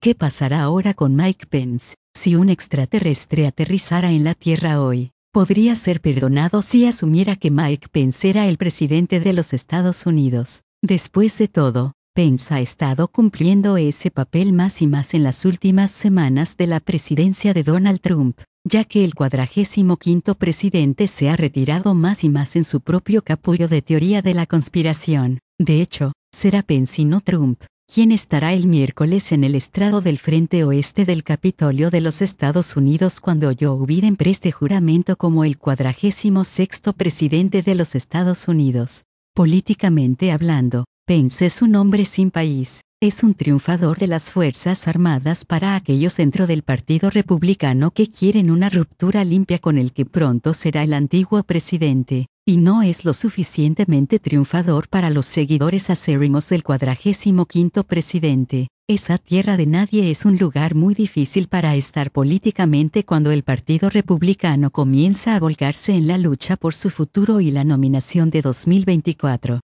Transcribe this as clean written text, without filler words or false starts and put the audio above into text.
¿Qué pasará ahora con Mike Pence? Si un extraterrestre aterrizara en la Tierra hoy, podría ser perdonado si asumiera que Mike Pence era el presidente de los Estados Unidos. Después de todo, Pence ha estado cumpliendo ese papel más y más en las últimas semanas de la presidencia de Donald Trump, ya que el 45º presidente se ha retirado más y más en su propio capullo de teoría de la conspiración. De hecho, será Pence y no Trump quien estará el miércoles en el estrado del frente oeste del Capitolio de los Estados Unidos cuando Joe Biden preste juramento como el 46º presidente de los Estados Unidos. Políticamente hablando, Pence es un hombre sin país, es un triunfador de las Fuerzas Armadas para aquellos dentro del Partido Republicano que quieren una ruptura limpia con el que pronto será el antiguo presidente. Y no es lo suficientemente triunfador para los seguidores acérrimos del 45º presidente. Esa tierra de nadie es un lugar muy difícil para estar políticamente cuando el Partido Republicano comienza a volcarse en la lucha por su futuro y la nominación de 2024.